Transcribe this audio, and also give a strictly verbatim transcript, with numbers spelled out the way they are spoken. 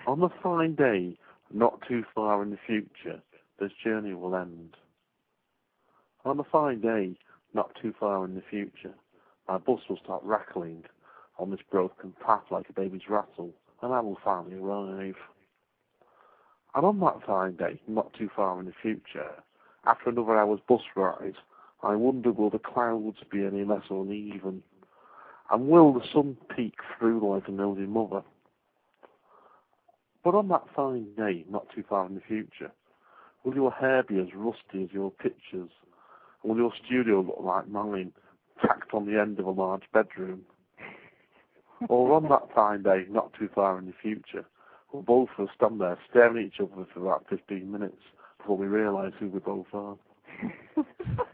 On a fine day, not too far in the future, this journey will end. On a fine day, not too far in the future, my bus will start rattling on this broken path like a baby's rattle, and I will finally arrive. And on that fine day, not too far in the future, after another hour's bus ride, I wonder will the clouds be any less uneven, and will the sun peek through like a nosy mother? But on that fine day, not too far in the future, will your hair be as rusty as your pictures, and will your studio look like mine, tacked on the end of a large bedroom? Or on that fine day, not too far in the future, we'll both of us stand there staring at each other for about fifteen minutes before we realise who we both are.